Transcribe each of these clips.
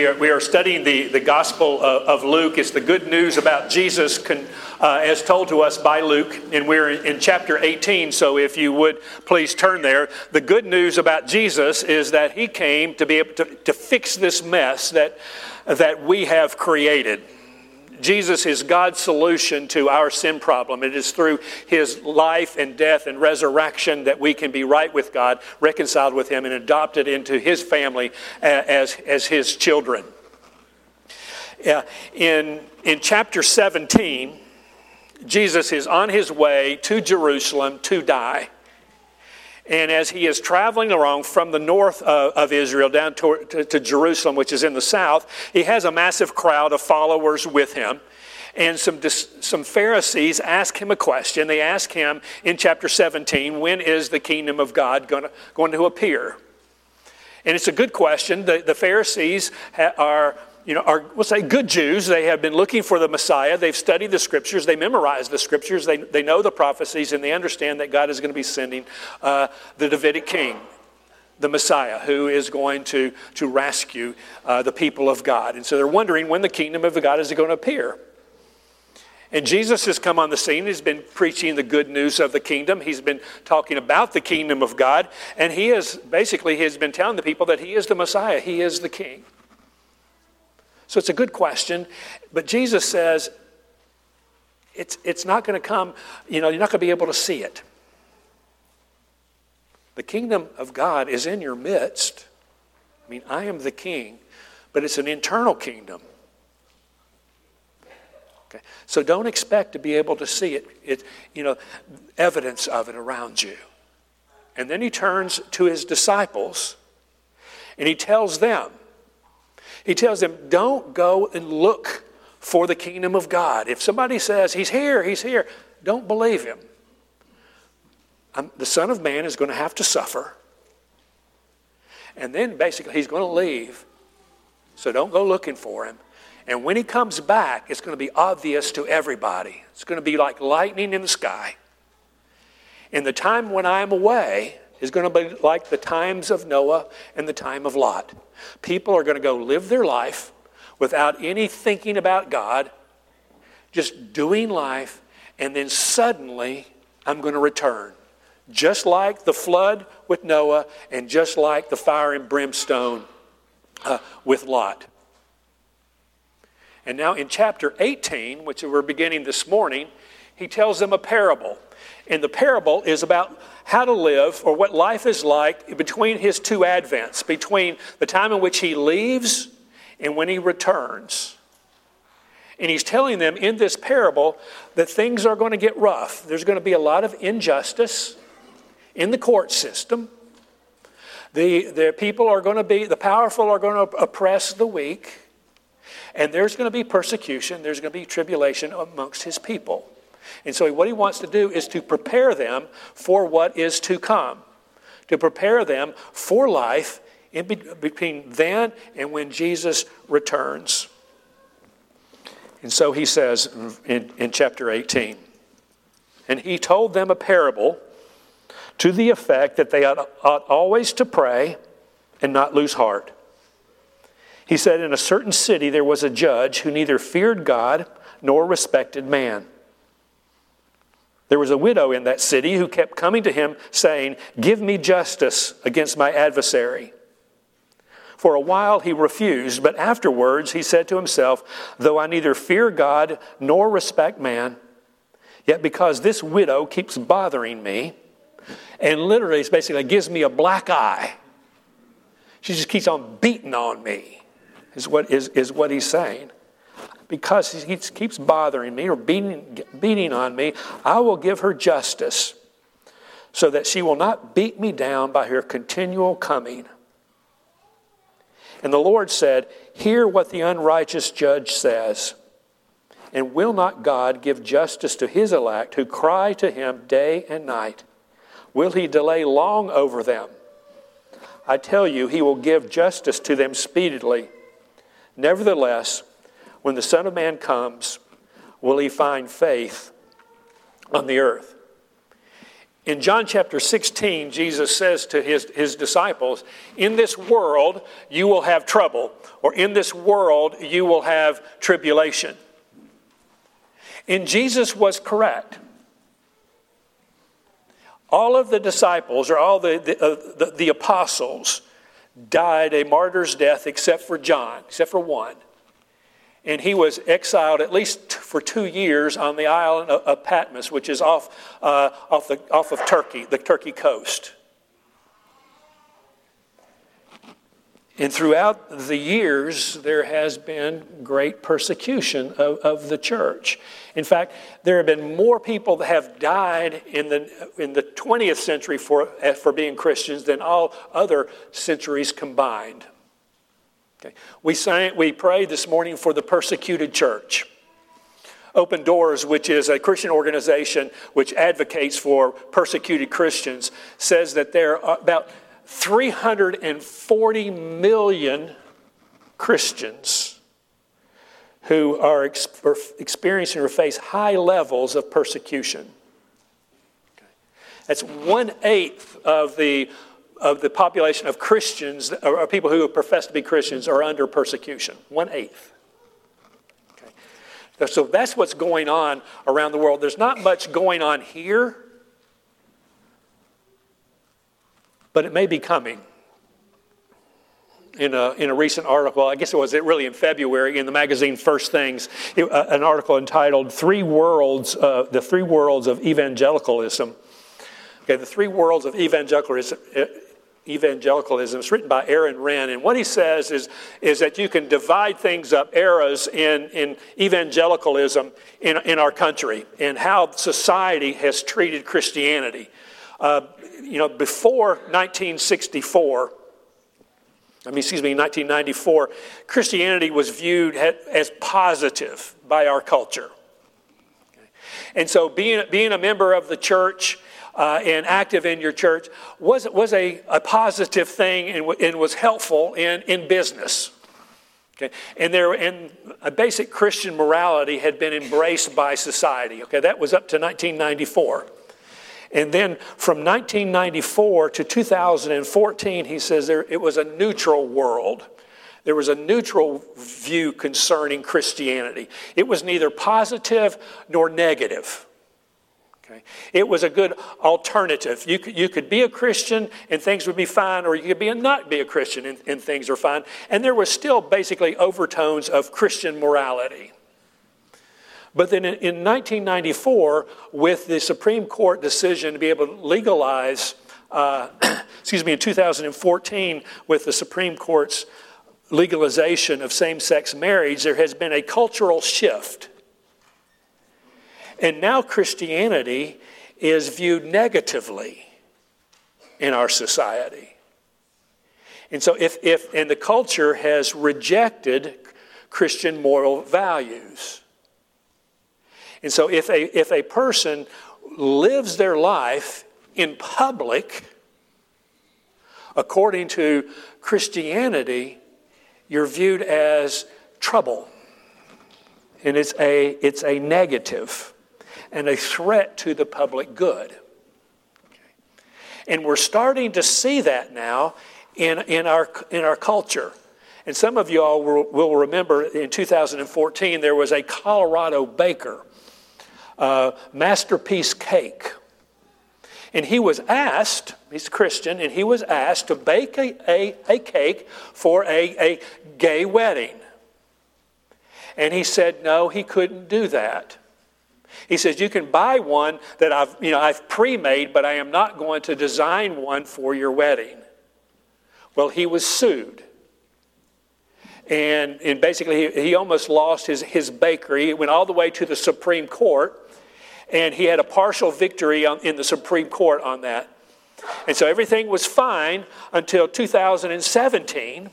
We are studying the Gospel of Luke. It's the good news about Jesus as told to us by Luke. And we're in chapter 18, so if you would please turn there. The good news about Jesus is that he came to be able to fix this mess that we have created. Jesus is God's solution to our sin problem. It is through his life and death and resurrection that we can be right with God, reconciled with him, and adopted into his family as his children. In chapter 17, Jesus is on his way to Jerusalem to die. And as he is traveling along from the north of Israel down to Jerusalem, which is in the south, he has a massive crowd of followers with him. And some Pharisees ask him a question. They ask him in chapter 17, when is the kingdom of God going to appear? And it's a good question. The Pharisees are we'll say good Jews. They have been looking for the Messiah. They've studied the Scriptures. They memorized the Scriptures. They know the prophecies, and they understand that God is going to be sending the Davidic king, the Messiah, who is going to rescue the people of God. And so they're wondering when the kingdom of God is going to appear. And Jesus has come on the scene. He's been preaching the good news of the kingdom. He's been talking about the kingdom of God. And he has been telling the people that he is the Messiah. He is the king. So it's a good question, but Jesus says it's not going to come, you're not going to be able to see it. The kingdom of God is in your midst. I am the king, but it's an internal kingdom. Okay. So don't expect to be able to see it, evidence of it around you. And then he turns to his disciples and he tells them, don't go and look for the kingdom of God. If somebody says, he's here, don't believe him. The Son of Man is going to have to suffer. And then basically he's going to leave. So don't go looking for him. And when he comes back, it's going to be obvious to everybody. It's going to be like lightning in the sky. And the time when I am away is going to be like the times of Noah and the time of Lot. People are going to go live their life without any thinking about God, just doing life, and then suddenly I'm going to return. Just like the flood with Noah and just like the fire and brimstone with Lot. And now in chapter 18, which we're beginning this morning, he tells them a parable. And the parable is about how to live, or what life is like between his two advents, between the time in which he leaves and when he returns. And he's telling them in this parable that things are going to get rough. There's going to be a lot of injustice in the court system. The people are going to be, the powerful are going to oppress the weak. And there's going to be persecution, there's going to be tribulation amongst his people. And so what he wants to do is to prepare them for what is to come. To prepare them for life in between then and when Jesus returns. And so he says in chapter 18, and he told them a parable to the effect that they ought always to pray and not lose heart. He said, in a certain city there was a judge who neither feared God nor respected man. There was a widow in that city who kept coming to him saying, give me justice against my adversary. For a while he refused, but afterwards he said to himself, though I neither fear God nor respect man, yet because this widow keeps bothering me, and literally it's basically gives me a black eye. She just keeps on beating on me, is what he's saying. Because he keeps bothering me or beating on me, I will give her justice so that she will not beat me down by her continual coming. And the Lord said, hear what the unrighteous judge says. And will not God give justice to his elect who cry to him day and night? Will he delay long over them? I tell you, he will give justice to them speedily. Nevertheless, when the Son of Man comes, will he find faith on the earth? In John chapter 16, Jesus says to his disciples, in this world you will have trouble, or in this world you will have tribulation. And Jesus was correct. All of the disciples, or all the apostles, died a martyr's death except for John, except for one. And he was exiled at least for 2 years on the island of Patmos, which is off of Turkey, the Turkey coast. And throughout the years, there has been great persecution of the church. In fact, there have been more people that have died in the 20th century for being Christians than all other centuries combined. Okay. We prayed this morning for the persecuted church. Open Doors, which is a Christian organization which advocates for persecuted Christians, says that there are about 340 million Christians who are experiencing or face high levels of persecution. Okay. That's 1/8 of the population of Christians, or people who profess to be Christians, are under persecution. 1/8. Okay. So that's what's going on around the world. There's not much going on here, but it may be coming. In a recent article, I guess it was really in February, in the magazine First Things, an article entitled The 3 Worlds of Evangelicalism. Okay, the 3 Worlds of Evangelicalism. It's written by Aaron Renn, and what he says is that you can divide things up, eras in evangelicalism in our country, and how society has treated Christianity. Before 1994, Christianity was viewed as positive by our culture. And so being a member of the church and active in your church was a positive thing and was helpful in business. Okay? And a basic Christian morality had been embraced by society. Okay, that was up to 1994. And then from 1994 to 2014, he says it was a neutral world. There was a neutral view concerning Christianity. It was neither positive nor negative. Okay. It was a good alternative. You could be a Christian and things would be fine, or you could not be a Christian and things are fine. And there was still basically overtones of Christian morality. But then in 1994, with the Supreme Court decision to be able to legalize, in 2014, with the Supreme Court's legalization of same-sex marriage, there has been a cultural shift. And now Christianity is viewed negatively in our society. And so and the culture has rejected Christian moral values. And so if a person lives their life in public according to Christianity, you're viewed as trouble. And it's a negative and a threat to the public good. Okay. And we're starting to see that now in our culture. And some of you all will remember in 2014 there was a Colorado baker, Masterpiece Cake. And he was asked, he's a Christian, and he was asked to bake a cake for a gay wedding. And he said no, he couldn't do that. He says, you can buy one that I've pre-made, but I am not going to design one for your wedding. Well, he was sued. And basically, he almost lost his bakery. He went all the way to the Supreme Court, and he had a partial victory in the Supreme Court on that. And so everything was fine until 2017.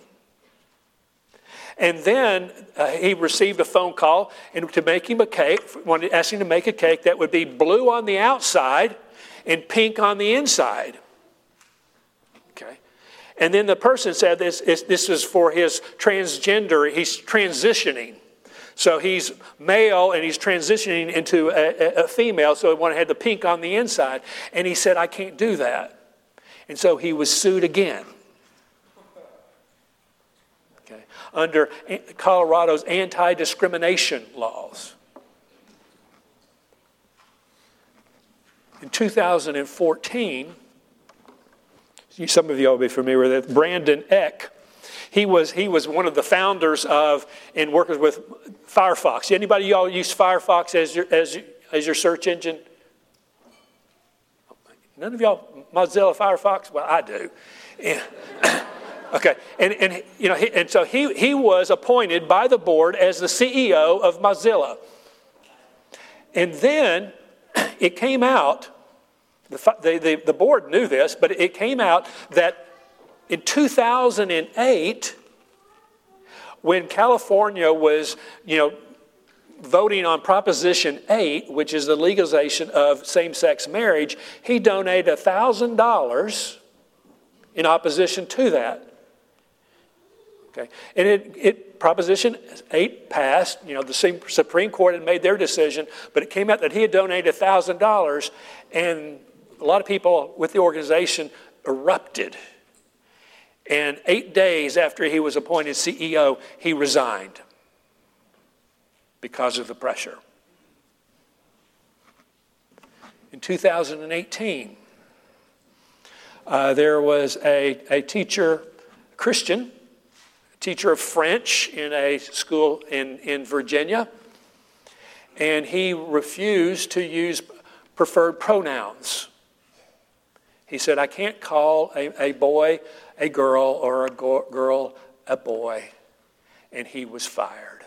And then he received a phone call to make him a cake, asked him to make a cake that would be blue on the outside and pink on the inside. Okay. And then the person said this is for his transgender, he's transitioning. So he's male and he's transitioning into a female, so he wanted to have the pink on the inside. And he said, I can't do that. And so he was sued again. Okay. Under Colorado's anti-discrimination laws. In 2014, some of you will be familiar with it, Brandon Eck. He was one of the founders of and workers with Firefox. Anybody y'all use Firefox as your search engine? None of y'all Mozilla Firefox? Well, I do. And, okay, and so he was appointed by the board as the CEO of Mozilla. And then it came out, the board knew this, but it came out that in 2008, when California was, voting on Proposition 8, which is the legalization of same-sex marriage, he donated $1,000 in opposition to that. Okay, and Proposition 8 passed. The Supreme Court had made their decision, but it came out that he had donated $1,000, and a lot of people with the organization erupted. And 8 days after he was appointed CEO, he resigned because of the pressure. In 2018, there was a teacher, Christian, teacher of French in a school in Virginia, and he refused to use preferred pronouns. He said, I can't call a boy a girl or a girl a boy. And he was fired.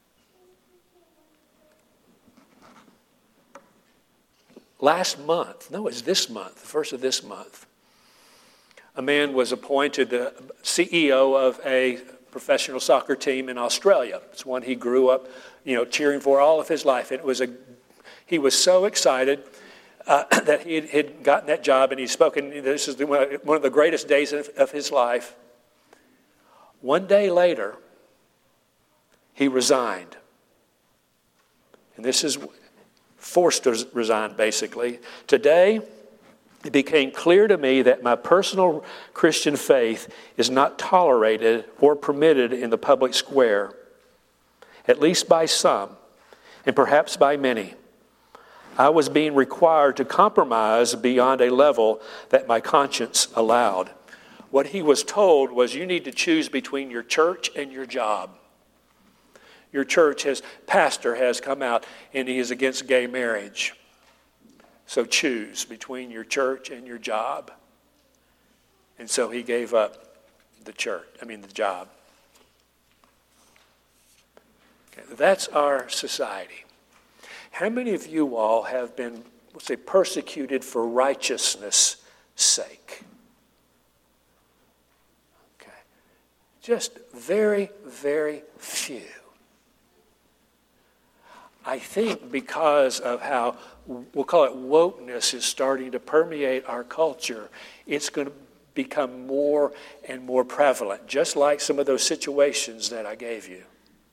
This month, the first of this month, a man was appointed the CEO of a professional soccer team in Australia. It's one he grew up, cheering for all of his life. He was so excited that he had gotten that job, and he's spoken. This is one of the greatest days of his life. One day later, he resigned. And this is forced to resign, basically. Today, it became clear to me that my personal Christian faith is not tolerated or permitted in the public square, at least by some, and perhaps by many. I was being required to compromise beyond a level that my conscience allowed. What he was told was, you need to choose between your church and your job. Your pastor has come out and he is against gay marriage. So choose between your church and your job. And so he gave up the job. Okay, that's our society. How many of you all have been, persecuted for righteousness' sake? Okay. Just very, very few. I think because of how, we'll call it wokeness, is starting to permeate our culture, it's going to become more and more prevalent, just like some of those situations that I gave you.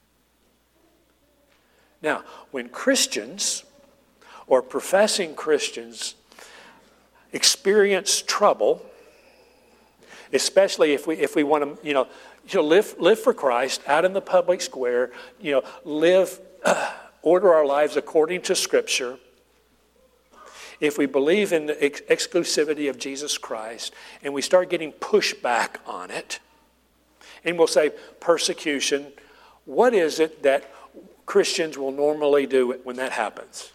Now, when Christians or professing Christians experience trouble, especially if we want to, live for Christ out in the public square, order our lives according to Scripture, if we believe in the exclusivity of Jesus Christ and we start getting pushback on it, and we'll say persecution, what is it that Christians will normally do when that happens?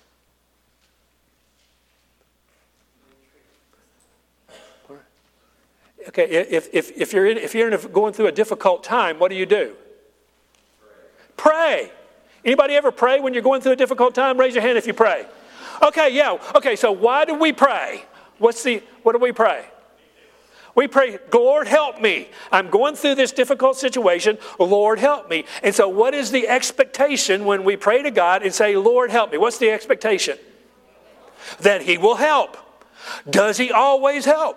Okay, if you're going through a difficult time, what do? Pray. Anybody ever pray when you're going through a difficult time? Raise your hand if you pray. Okay, yeah. Okay, so why do we pray? What do we pray? We pray, Lord, help me. I'm going through this difficult situation. Lord, help me. And so what is the expectation when we pray to God and say, Lord, help me? What's the expectation? That He will help. Does He always help?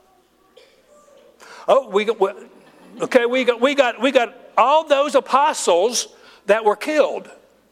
Oh, we got all those apostles that were killed.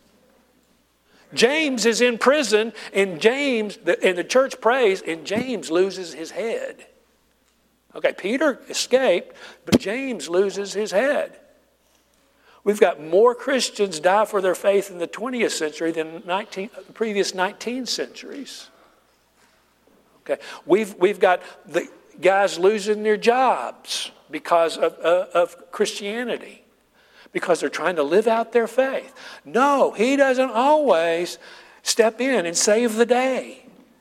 James is in prison, and the church prays, and James loses his head. Okay, Peter escaped, but James loses his head. We've got more Christians die for their faith in the 20th century than the previous 19 centuries. Okay, we've got the guys losing their jobs because of Christianity, because they're trying to live out their faith. No, he doesn't always step in and save the day.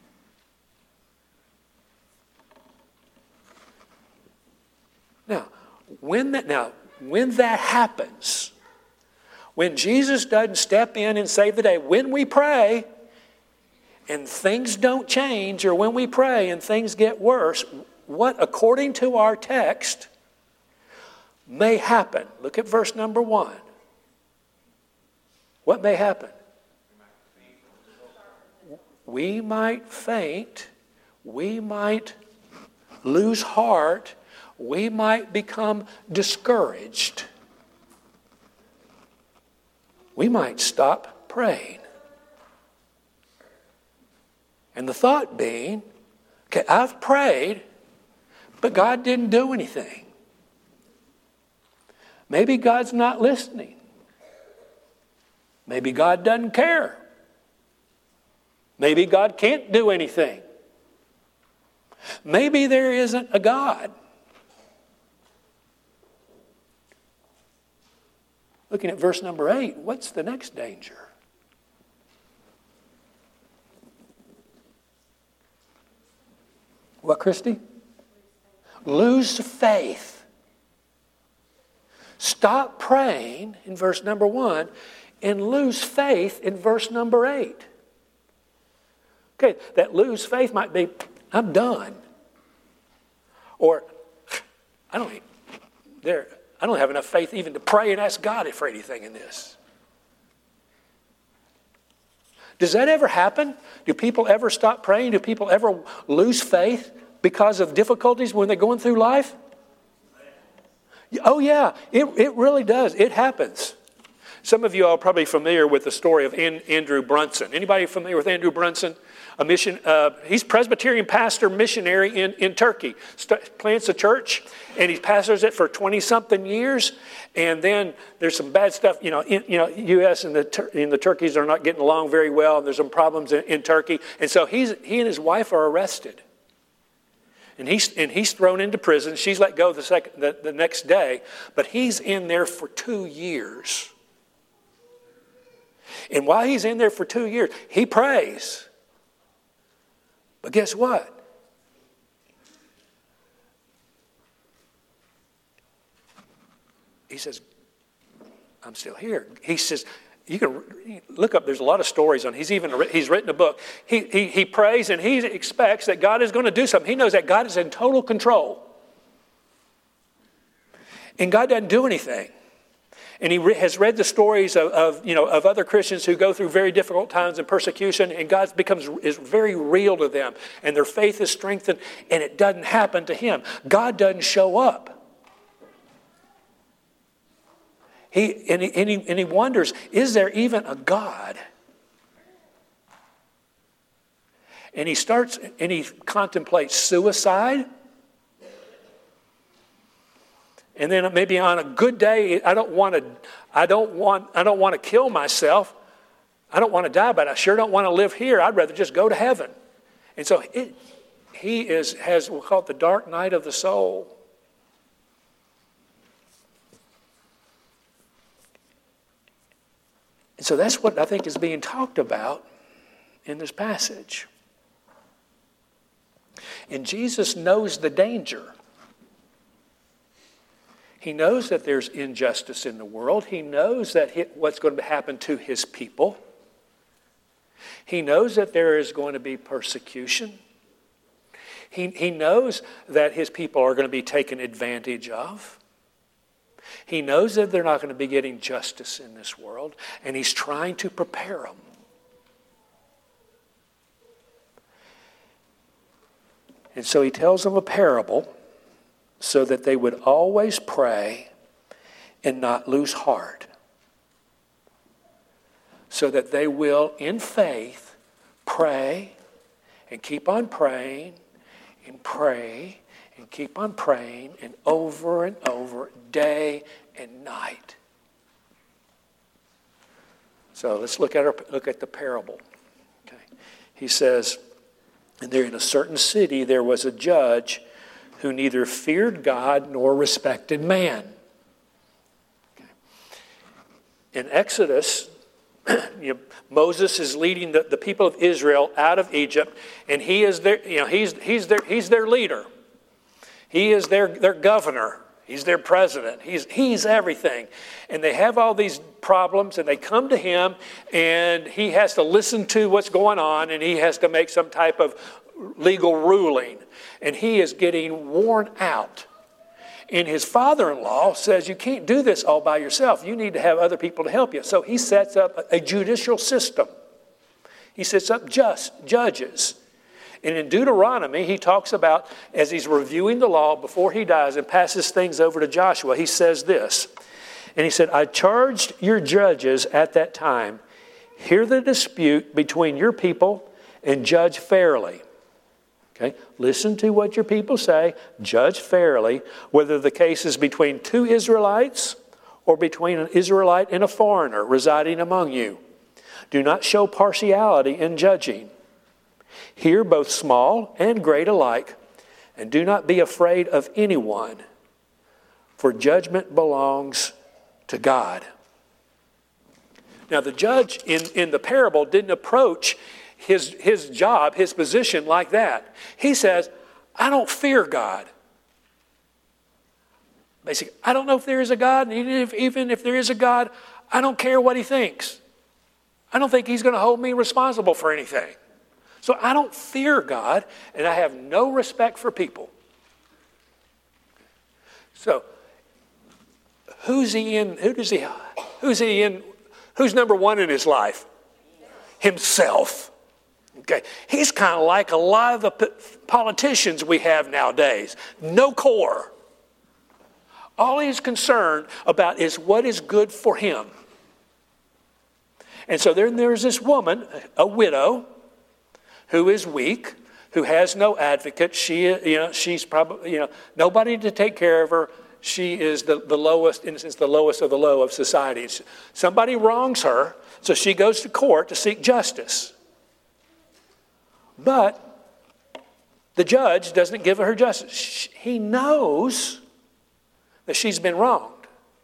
Now, when that happens, when Jesus doesn't step in and save the day, when we pray and things don't change, or when we pray and things get worse, what, according to our text, may happen? Look at verse number 1. What may happen? We might faint. We might lose heart. We might become discouraged. We might stop praying. And the thought being, okay, I've prayed, but God didn't do anything. Maybe God's not listening. Maybe God doesn't care. Maybe God can't do anything. Maybe there isn't a God. Looking at verse number 8, what's the next danger? What, Christy? Lose faith. Stop praying in verse number 1 and lose faith in verse number 8. Okay, that lose faith might be, I'm done. Or, I don't have enough faith even to pray and ask God for anything in this. Does that ever happen? Do people ever stop praying? Do people ever lose faith because of difficulties when they're going through life? Oh yeah, it really does. It happens. Some of you are probably familiar with the story of Andrew Brunson. Anybody familiar with Andrew Brunson? He's Presbyterian pastor, missionary in Turkey. Plants a church, and he pastors it for 20-something years. And then there's some bad stuff. U.S. and the Turkeys are not getting along very well, and there's some problems in Turkey. And so he and his wife are arrested. And he's thrown into prison. She's let go the next day, but he's in there for 2 years. And while he's in there for 2 years, he prays. But guess what? He says, I'm still here. He says, you can look up, there's a lot of stories on. He's written a book. He prays and he expects that God is going to do something. He knows that God is in total control. And God doesn't do anything. And he has read the stories of other Christians who go through very difficult times and persecution, and God is very real to them, and their faith is strengthened, and it doesn't happen to him. God doesn't show up. He wonders, is there even a God? And he contemplates suicide. And then maybe on a good day, I don't want to kill myself. I don't want to die, but I sure don't want to live here. I'd rather just go to heaven. And so he has we'll call it the dark night of the soul. And so that's what I think is being talked about in this passage. And Jesus knows the danger. He knows that there's injustice in the world. He knows that what's going to happen to his people. He knows that there is going to be persecution. He knows that his people are going to be taken advantage of. He knows that they're not going to be getting justice in this world, and he's trying to prepare them. And so he tells them a parable so that they would always pray and not lose heart. so that they will, in faith, pray and keep on praying and pray and keep on praying and over, day and night. So let's look at the parable. Okay. He says, and there in a certain city there was a judge who neither feared God nor respected man. Okay. In Exodus, Moses is leading the people of Israel out of Egypt, and he is their, he's their leader. He is their governor. He's their president. He's everything. And they have all these problems, and they come to him, and he has to listen to what's going on, and he has to make some type of legal ruling. And he is getting worn out. And his father-in-law says, you can't do this all by yourself. You need to have other people to help you. So he sets up a judicial system. He sets up judges. And in Deuteronomy, he talks about, as he's reviewing the law before he dies and passes things over to Joshua, he says this. And he said, I charged your judges at that time, hear the dispute between your people and judge fairly. Okay? Listen to what your people say, judge fairly, whether the case is between two Israelites or between an Israelite and a foreigner residing among you. Do not show partiality in judging. Hear both small and great alike, and do not be afraid of anyone, for judgment belongs to God. Now the judge in the parable didn't approach his job, his position like that. He says, I don't fear God. Basically, I don't know if there is a God, and even if there is a God, I don't care what he thinks. I don't think he's going to hold me responsible for anything. So I don't fear God, and I have no respect for people. So who's number one in his life? Himself. Okay. He's kind of like a lot of the politicians we have nowadays. No core. All he's concerned about is what is good for him. And so there's this woman, a widow, who is weak, who has no advocate. She's probably, nobody to take care of her. She is the lowest, in a sense, the lowest of the low of society. Somebody wrongs her, so she goes to court to seek justice. But the judge doesn't give her justice. He knows that she's been wronged.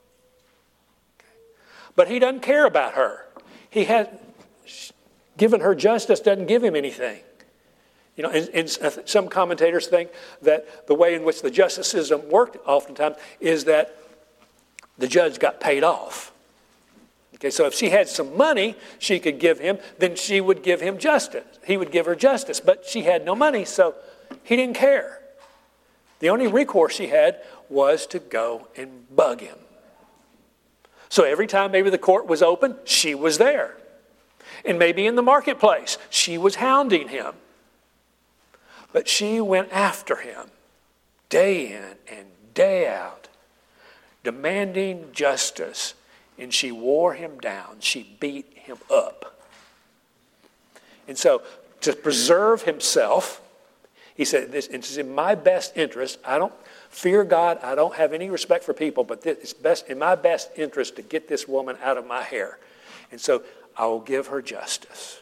But he doesn't care about her. He has given her justice doesn't give him anything. And some commentators think that the way in which the justice system worked oftentimes is that the judge got paid off. Okay, so if she had some money she could give him, then she would give him justice. He would give her justice, but she had no money, so he didn't care. The only recourse she had was to go and bug him. So every time maybe the court was open, she was there. And maybe in the marketplace, she was hounding him. But she went after him day in and day out, demanding justice. And she wore him down. She beat him up. And so to preserve himself, he said, this is in my best interest. I don't fear God. I don't have any respect for people, but it's in my best interest to get this woman out of my hair. And so I will give her justice.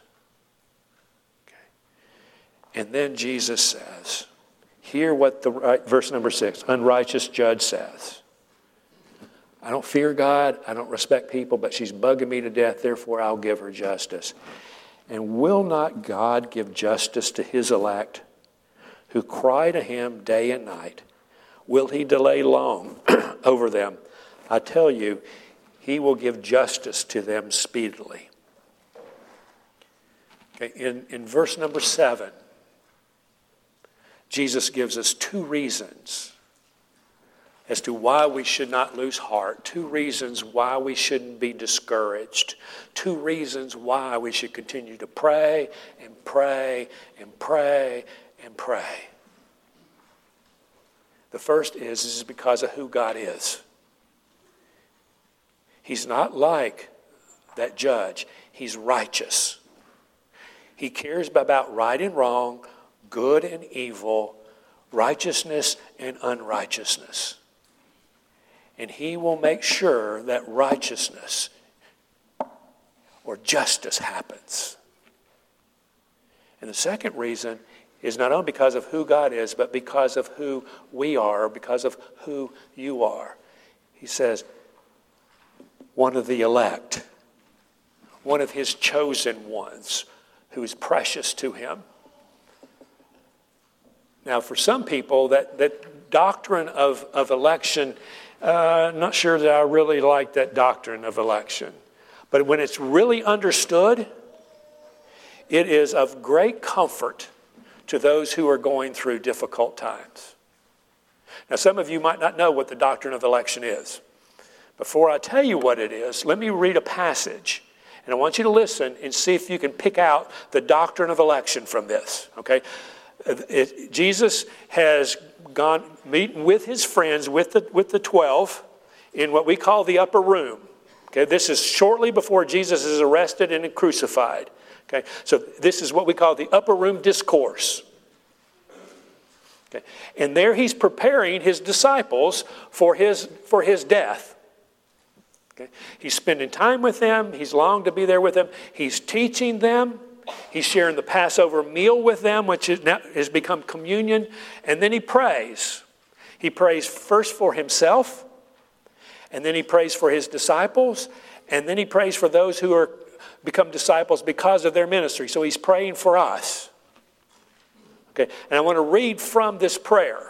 Okay. And then Jesus says, hear what verse number 6, unrighteous judge says. I don't fear God, I don't respect people, but she's bugging me to death, therefore I'll give her justice. And will not God give justice to his elect who cry to him day and night? Will he delay long over them? I tell you, he will give justice to them speedily. Okay, in verse number 7, Jesus gives us two reasons as to why we should not lose heart, two reasons why we shouldn't be discouraged, two reasons why we should continue to pray and pray and pray and pray. The first is because of who God is. He's not like that judge. He's righteous. He cares about right and wrong, good and evil, righteousness and unrighteousness. And he will make sure that righteousness or justice happens. And the second reason is not only because of who God is, but because of who we are, because of who you are. He says, one of the elect, one of his chosen ones who is precious to him. Now, for some people, that doctrine of election, not sure that I really like that doctrine of election. But when it's really understood, it is of great comfort to those who are going through difficult times. Now, some of you might not know what the doctrine of election is. Before I tell you what it is, let me read a passage. And I want you to listen and see if you can pick out the doctrine of election from this. Okay? Jesus has gone meeting with his friends, with the 12, in what we call the upper room. Okay? This is shortly before Jesus is arrested and crucified. Okay? So this is what we call the upper room discourse. Okay? And there he's preparing his disciples for his death. Okay? He's spending time with them. He's longed to be there with them. He's teaching them. He's sharing the Passover meal with them, which has become communion. And then he prays. He prays first for himself, and then he prays for his disciples, and then he prays for those who are become disciples because of their ministry. So he's praying for us. Okay, and I want to read from this prayer.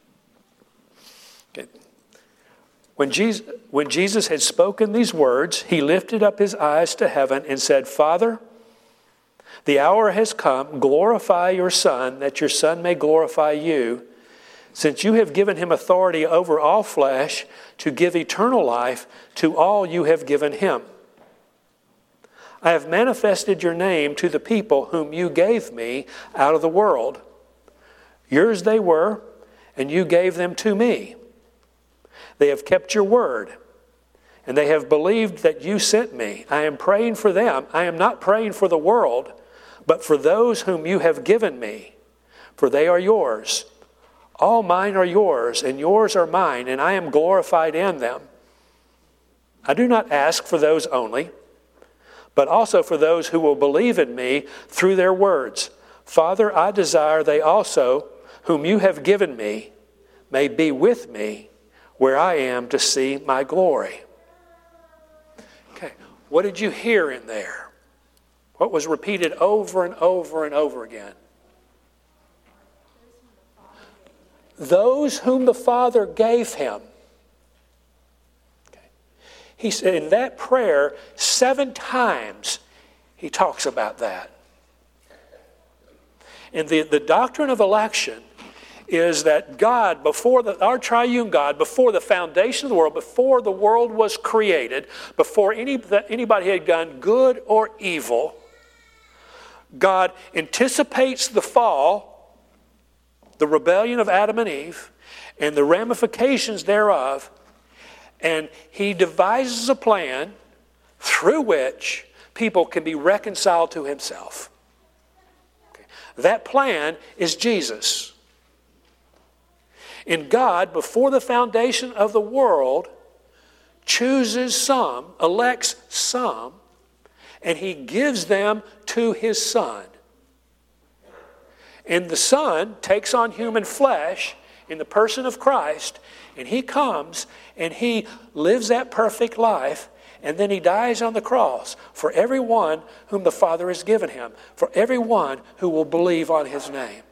Okay. When Jesus had spoken these words, he lifted up his eyes to heaven and said, Father, the hour has come. Glorify your Son, that your Son may glorify you, since you have given him authority over all flesh to give eternal life to all you have given him. I have manifested your name to the people whom you gave me out of the world. Yours they were, and you gave them to me. They have kept your word, and they have believed that you sent me. I am praying for them. I am not praying for the world, but for those whom you have given me, for they are yours. All mine are yours, and yours are mine, and I am glorified in them. I do not ask for those only, but also for those who will believe in me through their words. Father, I desire they also, whom you have given me, may be with me where I am to see my glory. Okay, what did you hear in there? What was repeated over and over and over again? Those whom the Father gave him. Okay. He said in that prayer, 7 times he talks about that. And the doctrine of election is that God, our triune God, before the foundation of the world, before the world was created, before anybody had done good or evil, God anticipates the fall, the rebellion of Adam and Eve, and the ramifications thereof, and he devises a plan through which people can be reconciled to himself. Okay. That plan is Jesus. And God, before the foundation of the world, chooses some, elects some, and he gives them to his Son. And the Son takes on human flesh in the person of Christ, and he comes and he lives that perfect life, and then he dies on the cross for everyone whom the Father has given him, for everyone who will believe on his name.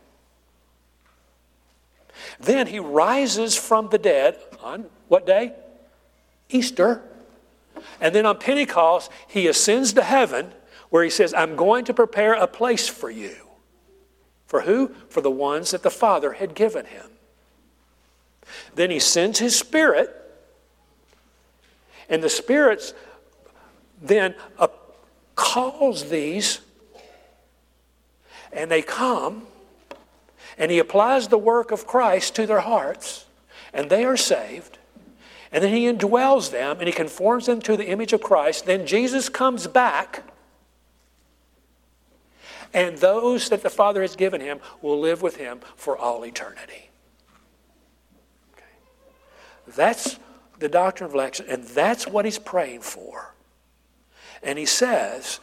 Then he rises from the dead on what day? Easter. And then on Pentecost, he ascends to heaven where he says, I'm going to prepare a place for you. For who? For the ones that the Father had given him. Then he sends his Spirit, and the Spirit then calls these, and they come, and he applies the work of Christ to their hearts, and they are saved. And then he indwells them and he conforms them to the image of Christ. Then Jesus comes back, and those that the Father has given him will live with him for all eternity. Okay. That's the doctrine of election, and that's what he's praying for. And he says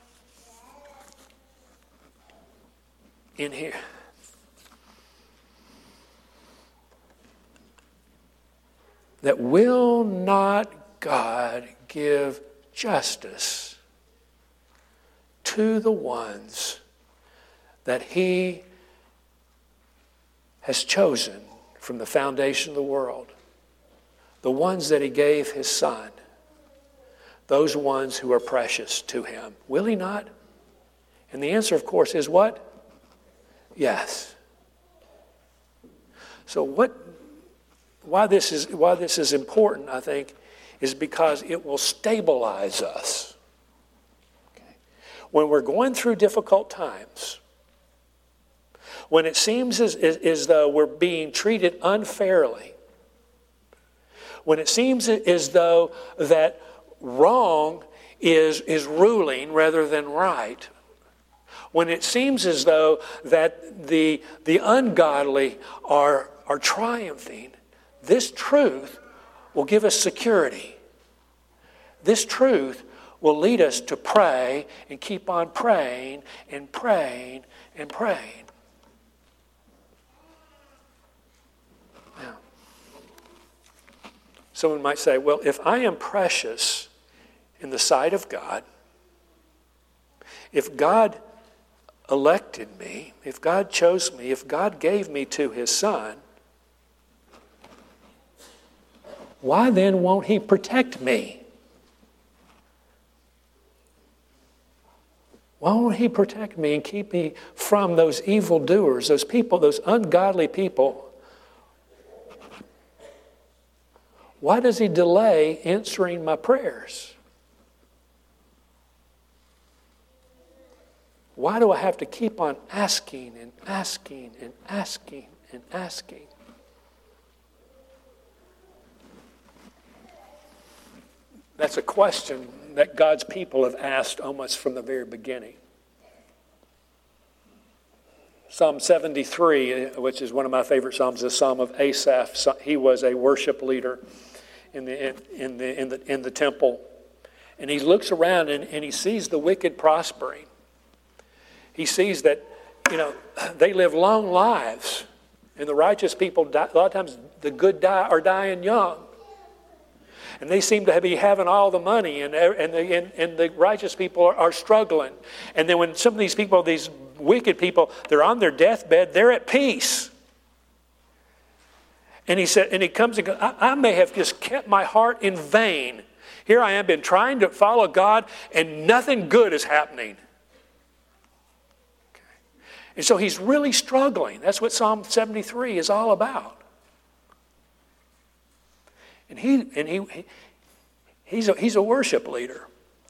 in here, that will not God give justice to the ones that he has chosen from the foundation of the world? The ones that he gave his Son. Those ones who are precious to him. Will he not? And the answer, of course, is what? Yes. So why this is important, I think, is because it will stabilize us. Okay. When we're going through difficult times, when it seems as though we're being treated unfairly, when it seems as though that wrong is ruling rather than right, when it seems as though that the ungodly are triumphing, this truth will give us security. This truth will lead us to pray and keep on praying and praying and praying. Now, someone might say, well, if I am precious in the sight of God, if God elected me, if God chose me, if God gave me to his Son, why then won't he protect me? Why won't he protect me and keep me from those evildoers, those people, those ungodly people? Why does he delay answering my prayers? Why do I have to keep on asking and asking and asking and asking? That's a question that God's people have asked almost from the very beginning. Psalm 73, which is one of my favorite psalms, is a psalm of Asaph. He was a worship leader in the temple, and he looks around and he sees the wicked prospering. He sees that, they live long lives, and the righteous people die. A lot of times, the good are dying young. And they seem to be having all the money, and the righteous people are struggling. And then when some of these people, these wicked people, they're on their deathbed, they're at peace. And he said, and he comes and goes, I may have just kept my heart in vain. Here I am, been trying to follow God, and nothing good is happening. Okay. And so he's really struggling. That's what Psalm 73 is all about. And he's a worship leader.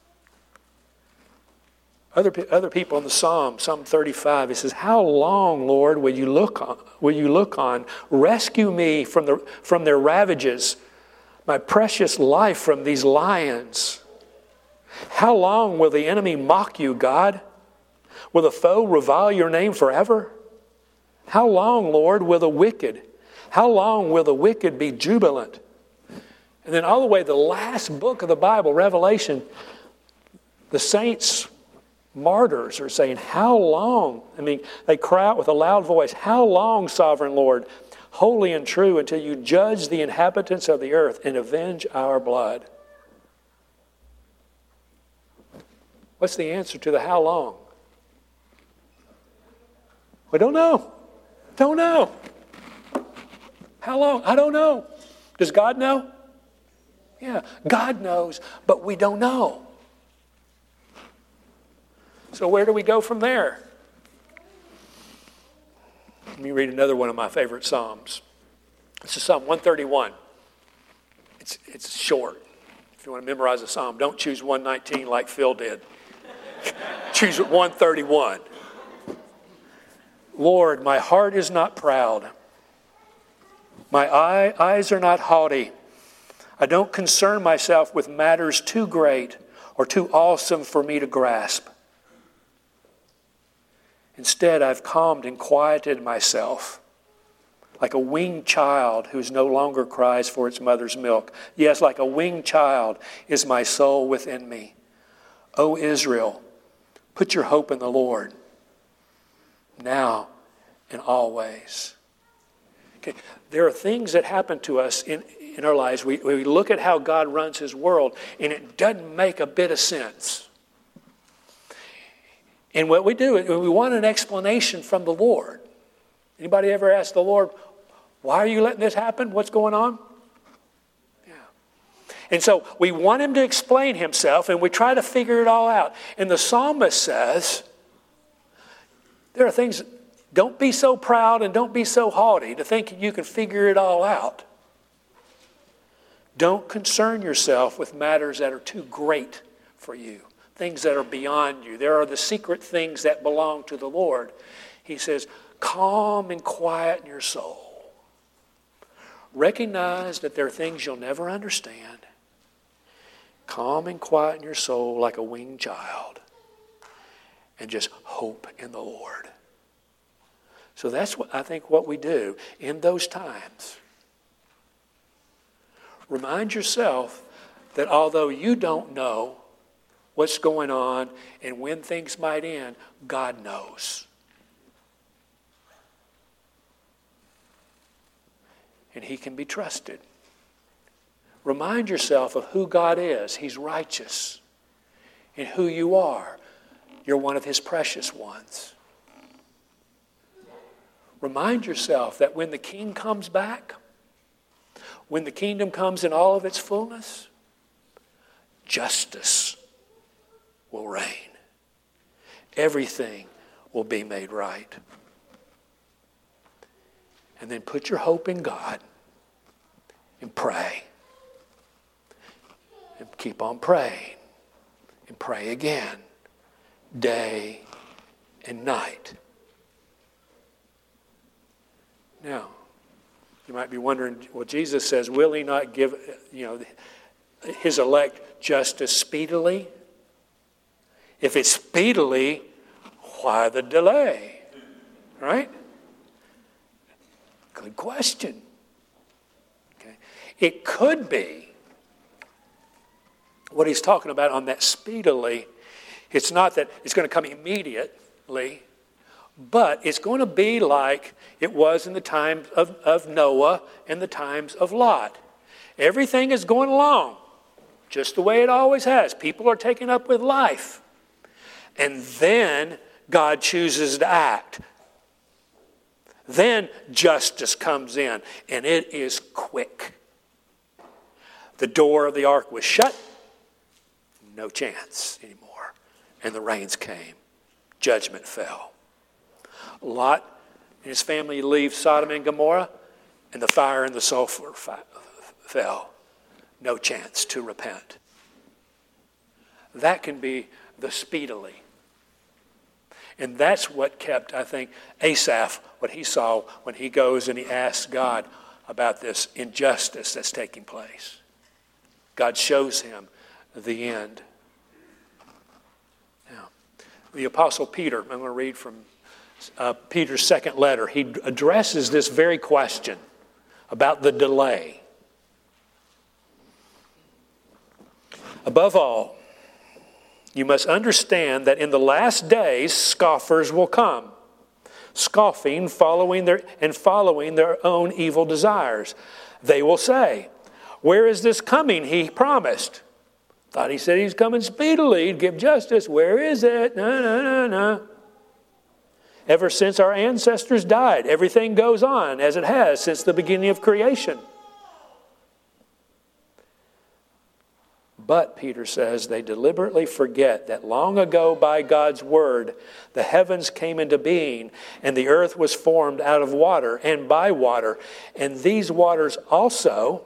Other people in the Psalm 35, he says, "How long, Lord, will you look on? Rescue me from their ravages, my precious life from these lions. How long will the enemy mock you, God? Will the foe revile your name forever? How long, Lord, will the wicked? How long will the wicked be jubilant?" And then all the way, the last book of the Bible, Revelation, the saints, martyrs are saying, how long? They cry out with a loud voice, how long, sovereign Lord, holy and true, until you judge the inhabitants of the earth and avenge our blood? What's the answer to the how long? We don't know. Don't know. How long? I don't know. Does God know? Yeah, God knows, but we don't know. So where do we go from there? Let me read another one of my favorite Psalms. This is Psalm 131. It's short. If you want to memorize a Psalm, don't choose 119 like Phil did. Choose 131. Lord, my heart is not proud. My eyes are not haughty. I don't concern myself with matters too great or too awesome for me to grasp. Instead, I've calmed and quieted myself like a weaned child who no longer cries for its mother's milk. Yes, like a weaned child is my soul within me. O Israel, put your hope in the Lord, now and always. Okay. There are things that happen to us in our lives. We look at how God runs His world, and it doesn't make a bit of sense. And what we do is we want an explanation from the Lord. Anybody ever ask the Lord, why are you letting this happen? What's going on? Yeah. And so we want Him to explain Himself, and we try to figure it all out. And the psalmist says, there are things, don't be so proud and don't be so haughty to think you can figure it all out. Don't concern yourself with matters that are too great for you, things that are beyond you. There are the secret things that belong to the Lord. He says, calm and quiet your soul. Recognize that there are things you'll never understand. Calm and quiet in your soul like a weaned child. And just hope in the Lord. So that's what I think what we do in those times. Remind yourself that although you don't know what's going on and when things might end, God knows. And He can be trusted. Remind yourself of who God is. He's righteous. And who you are. You're one of His precious ones. Remind yourself that when the King comes back, when the kingdom comes in all of its fullness, justice will reign. Everything will be made right. And then put your hope in God and pray. And keep on praying. And pray again. Day and night. Now, you might be wondering, well, Jesus says, will He not give, His elect justice speedily? If it's speedily, why the delay? Right? Good question. Okay. It could be what He's talking about on that speedily. It's not that it's going to come immediately, but it's going to be like it was in the times of Noah and the times of Lot. Everything is going along just the way it always has. People are taken up with life. And then God chooses to act. Then justice comes in, and it is quick. The door of the ark was shut. No chance anymore. And the rains came. Judgment fell. Lot and his family leave Sodom and Gomorrah, and the fire and the sulfur fell. No chance to repent. That can be the speedily. And that's what kept, I think, Asaph, what he saw when he goes and he asks God about this injustice that's taking place. God shows him the end. Now, the Apostle Peter, I'm going to read from Peter's second letter. He addresses this very question about the delay. Above all, you must understand that in the last days, scoffers will come, scoffing, following their own evil desires. They will say, where is this coming he promised? Thought he said he's coming speedily to give justice. Where is it? No. Ever since our ancestors died, everything goes on as it has since the beginning of creation. But, Peter says, they deliberately forget that long ago by God's word, the heavens came into being, and the earth was formed out of water and by water. And these waters also,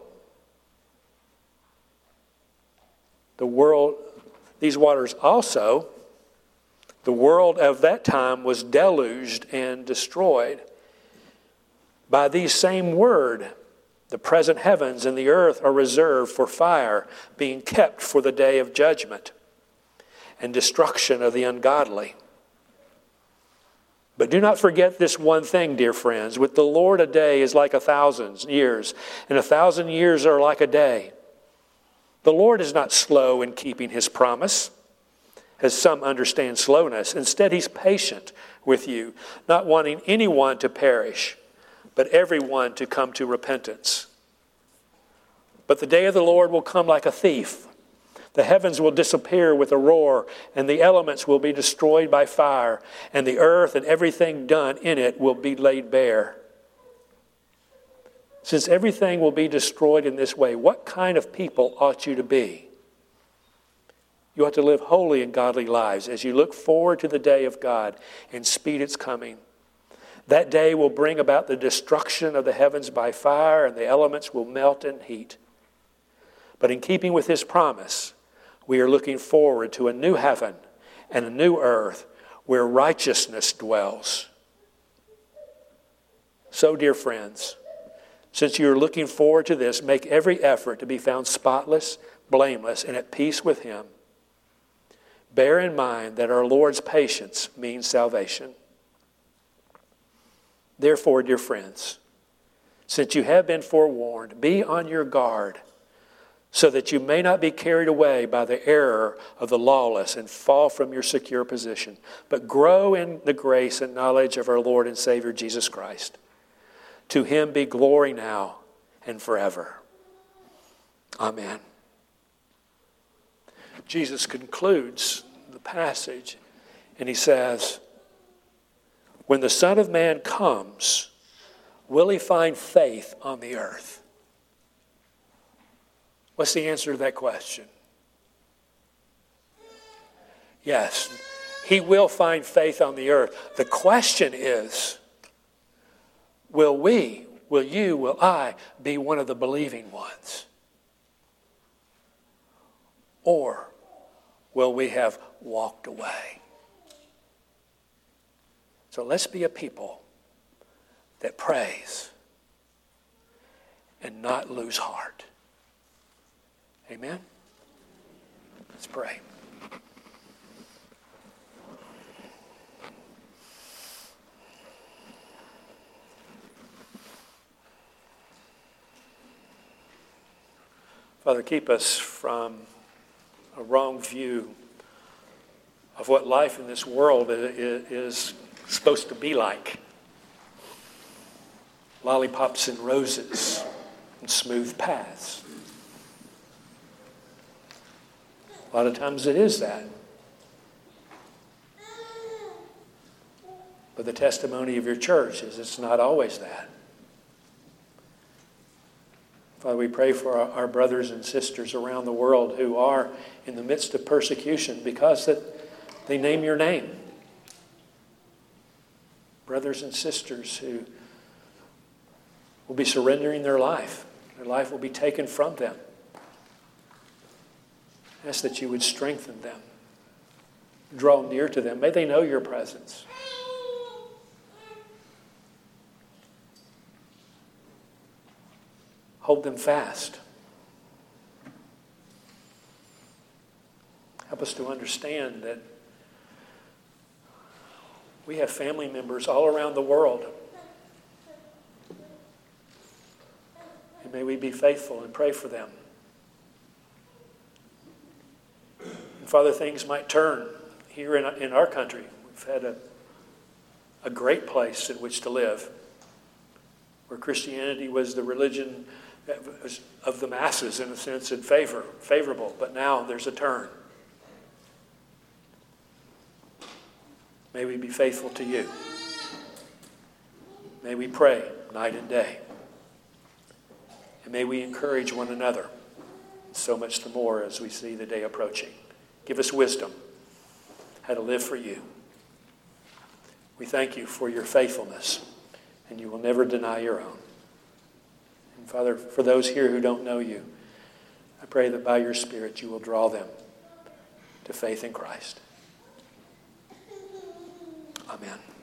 the world of that time was deluged and destroyed by these same word The present heavens and the earth are reserved for fire, being kept for the day of judgment and destruction of the ungodly. But do not forget this one thing, dear friends. With the Lord, a day is like 1,000 years, and 1,000 years are like a day. The Lord is not slow in keeping his promise, as some understand slowness. Instead, he's patient with you, not wanting anyone to perish, but everyone to come to repentance. But the day of the Lord will come like a thief. The heavens will disappear with a roar, and the elements will be destroyed by fire, and the earth and everything done in it will be laid bare. Since everything will be destroyed in this way, what kind of people ought you to be? You ought to live holy and godly lives as you look forward to the day of God and speed its coming. That day will bring about the destruction of the heavens by fire, and the elements will melt in heat. But in keeping with his promise, we are looking forward to a new heaven and a new earth where righteousness dwells. So, dear friends, since you are looking forward to this, make every effort to be found spotless, blameless, and at peace with him. Bear in mind that our Lord's patience means salvation. Therefore, dear friends, since you have been forewarned, be on your guard, so that you may not be carried away by the error of the lawless and fall from your secure position, but grow in the grace and knowledge of our Lord and Savior Jesus Christ. To him be glory now and forever. Amen. Jesus concludes the passage and he says, when the Son of Man comes, will he find faith on the earth? What's the answer to that question? Yes, he will find faith on the earth. The question is, will you, will I be one of the believing ones? Or will we have walked away? So let's be a people that prays and not lose heart. Amen? Let's pray. Father, keep us from a wrong view of what life in this world is supposed to be like. Lollipops and roses and smooth paths. A lot of times it is that. But the testimony of your church is it's not always that. Father, we pray for our brothers and sisters around the world who are in the midst of persecution because that they name your name. Brothers and sisters who will be surrendering their life. Their life will be taken from them. I ask that you would strengthen them. Draw near to them. May they know your presence. Hold them fast. Help us to understand that we have family members all around the world. And may we be faithful and pray for them. And Father, things might turn here in our country. We've had a great place in which to live, where Christianity was the religion of the masses, in a sense, and favorable. But now there's a turn. May we be faithful to you. May we pray night and day. And may we encourage one another so much the more as we see the day approaching. Give us wisdom how to live for you. We thank you for your faithfulness, and you will never deny your own. And Father, for those here who don't know you, I pray that by your Spirit you will draw them to faith in Christ. Amen.